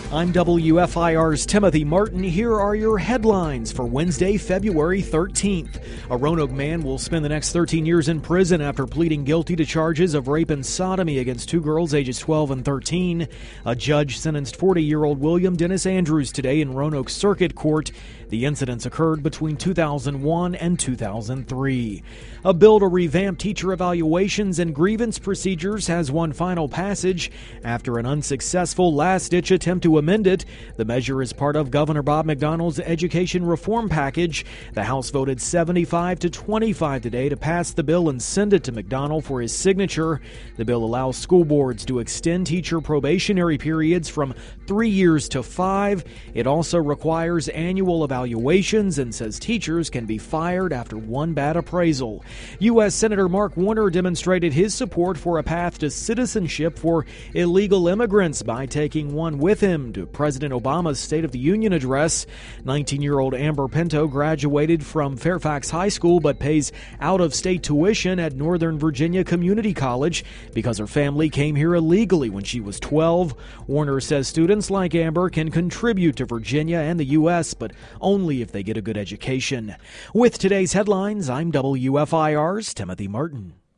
I'm WFIR's Timothy Martin. Here are your headlines for Wednesday, February 13th. A Roanoke man will spend the next 13 years in prison after pleading guilty to charges of rape and sodomy against two girls ages 12 and 13. A judge sentenced 40-year-old William Dennis Andrews today in Roanoke Circuit Court. The incidents occurred between 2001 and 2003. A bill to revamp teacher evaluations and grievance procedures has one final passage after an unsuccessful last-ditch attempt to amend it. The measure is part of Governor Bob McDonnell's education reform package. The House voted 75 to 25 today to pass the bill and send it to McDonnell for his signature. The bill allows school boards to extend teacher probationary periods from 3 years to 5. It also requires annual evaluations and says teachers can be fired after one bad appraisal. U.S. Senator Mark Warner demonstrated his support for a path to citizenship for illegal immigrants by taking one with him to President Obama's State of the Union address. 19-year-old Amber Pinto graduated from Fairfax High School but pays out-of-state tuition at Northern Virginia Community College because her family came here illegally when she was 12. Warner says students like Amber can contribute to Virginia and the U.S., but only if they get a good education. With today's headlines, I'm WFIR's Timothy Martin.